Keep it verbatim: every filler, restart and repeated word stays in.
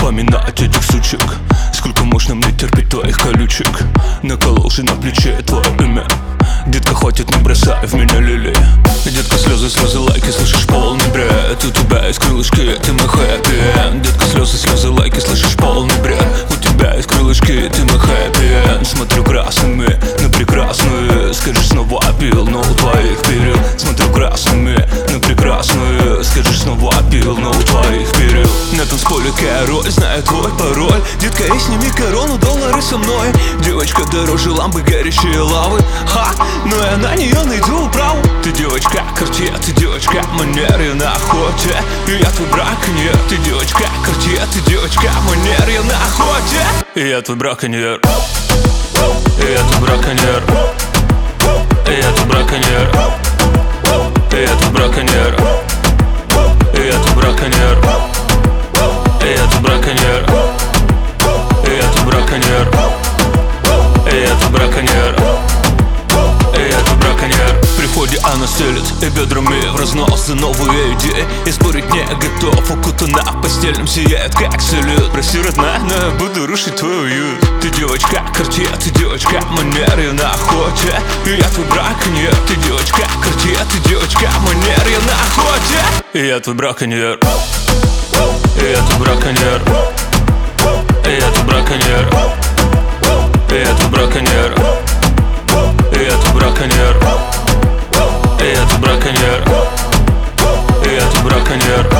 вспоминать этих сучек. Сколько можно мне терпеть твоих колючек? Наколол же на плече твое имя. Детка, хватит, не бросай в меня лилии. Детка, слезы, слезы, лайки, слышишь, полный бред. У тебя есть крылышки, ты мой хэппи-энд. Детка, слезы, слезы, лайки, слышишь, полный бред. У тебя есть крылышки, ты мой хэппи-энд. Смотрю красными на прекрасную. Скажешь, снова пил, но у твоих перил. Смотрю красными на прекрасную. Скажешь, снова пил, но у твоих перил. На танцполе король, знаю твой пароль. Детка, и сними корону, доллары со мной. Девочка дороже лампы, горящие лавы. Ха, но я на нее найду управу. Ты девочка Картье, ты девочка манеры на охоте. И я твой браконьер. Ты девочка Картье, ты девочка манеры на охоте. И я твой браконьер. И я твой браконьер. И я твой браконьер. И я твой браконьер. И я твой браконьер. И я твой браконьер. И я твой браконьер. И я твой браконьер. И я твой браконьер. При входе она стелит и бедрами в разнос за новые идеи. И спорить не готов, укутана в постельном сияет как салют. Прости, родная, но я буду рушить твой уют. Ты девочка Картье, ты девочка манеры на охоте. И я твой браконьер. Ты девочка Картье, ты девочка манеры на охоте. И я твой браконьер. И я твой браконьер. И я твой браконьер. И я твой браконьер. И я твой браконьер. И я твой браконьер. И я твой браконьер.